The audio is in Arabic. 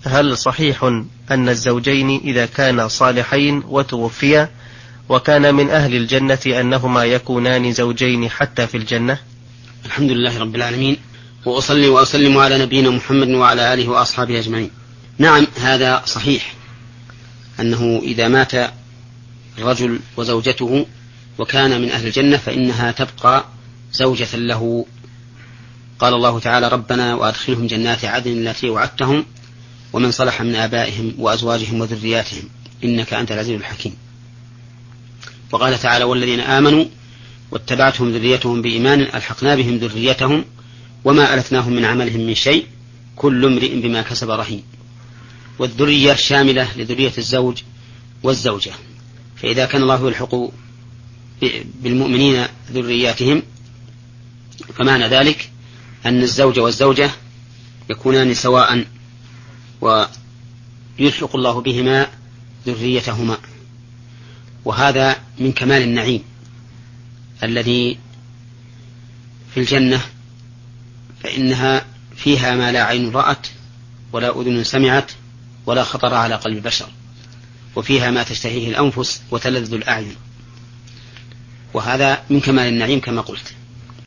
هل صحيح أن الزوجين إذا كانا صالحين وتوفيا وكان من أهل الجنة أنهما يكونان زوجين حتى في الجنة؟ الحمد لله رب العالمين، وأصلي وأسلم على نبينا محمد وعلى آله وأصحابه أجمعين. نعم، هذا صحيح أنه إذا مات الرجل وزوجته وكان من أهل الجنة فإنها تبقى زوجة له. قال الله تعالى: ربنا وأدخلهم جنات عدن التي وعدتهم ومن صلح من آبائهم وأزواجهم وذرياتهم إنك أنت العزيز الحكيم. وقال تعالى: والذين آمنوا واتبعتهم ذريتهم بإيمان ألحقنا بهم ذريتهم وما ألتناهم من عملهم من شيء كل امرئ بما كسب رهين. والذرية شاملة لذرية الزوج والزوجة، فإذا كان الله يلحق بالمؤمنين ذرياتهم فمعنى ذلك أن الزوج والزوجة يكونان سواء ويلحق الله بهما ذريتهما. وهذا من كمال النعيم الذي في الجنة، فإنها فيها ما لا عين رأت ولا أذن سمعت ولا خطر على قلب بشر، وفيها ما تشتهيه الأنفس وتلذ الأعين، وهذا من كمال النعيم كما قلت.